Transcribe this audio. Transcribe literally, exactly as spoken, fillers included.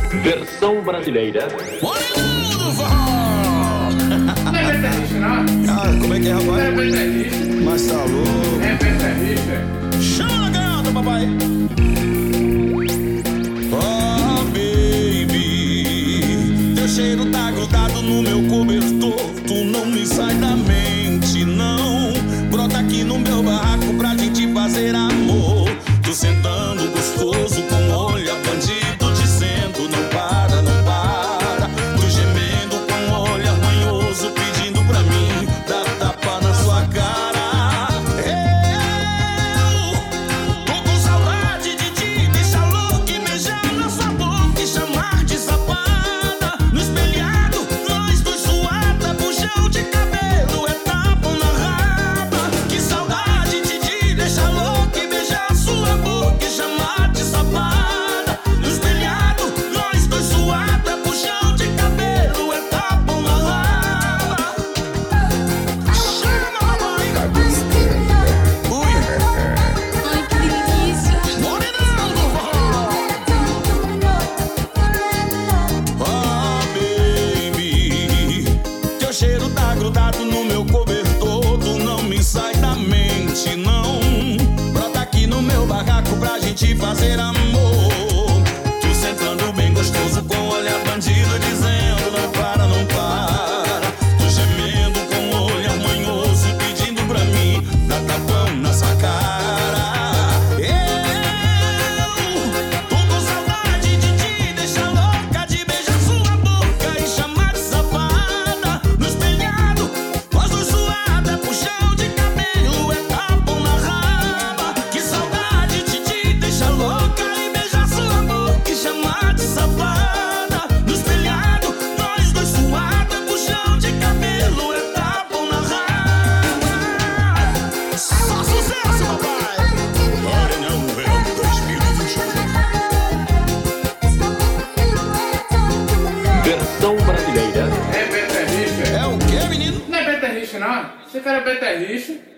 Versão brasileira. Morenão do forró! Não é beterriche, não? Ah, como é que é, rapaz? Não é beterriche. Mas tá louco. É beterriche. Chama na gata, papai! Oh, baby, teu cheiro tá grudado no meu cobertor. Tu não me sai da mente, não. Brota aqui no meu barraco pra gente fazer amor. Tu sentando gostoso com olho bandido, dizendo não para, não para. Tu gemendo com olho armanhoso, pedindo pra mim dar tapa na sua cara. Eu tô com saudade de te deixar louco e beijar na sua boca e chamar de safada. No espelhado, nós dois suada, puxão de cabelo, é tapa na raba. Que saudade de te deixar louco e beijar sua boca e chamar de safada. No espelhado, nós dois suada, puxão de cabelo, é tapa na raba. Chama, mamãe! Ui! Ai, que delícia! Morenão do forró! Ah, baby, teu cheiro tá grudado no meu cobertor. Tu não me sai da mente, não. Brota aqui no meu barraco pra gente fazer amor. Tu sentando bem gostoso com olhar bandido, dizendo não para, não para. Tu gemendo com olhar manhoso, pedindo pra mim dar tapão na sua cara. Eu tô com saudade de te deixar louca, de beijar sua boca e chamar de safada. No espelhado, nós dois suada, puxão de cabelo, é tapão na raba. Que saudade de te deixar louca e beijar sua boca e chamar de safada. No espelhado, nós dois suada, puxão de cabelo, é tapão na raba. Só sucesso, papai! Morenão Verão dois mil e vinte e um. Versão brasileira. É beterriche. É o quê, menino? Não é beterriche, não? Você quer beterriche?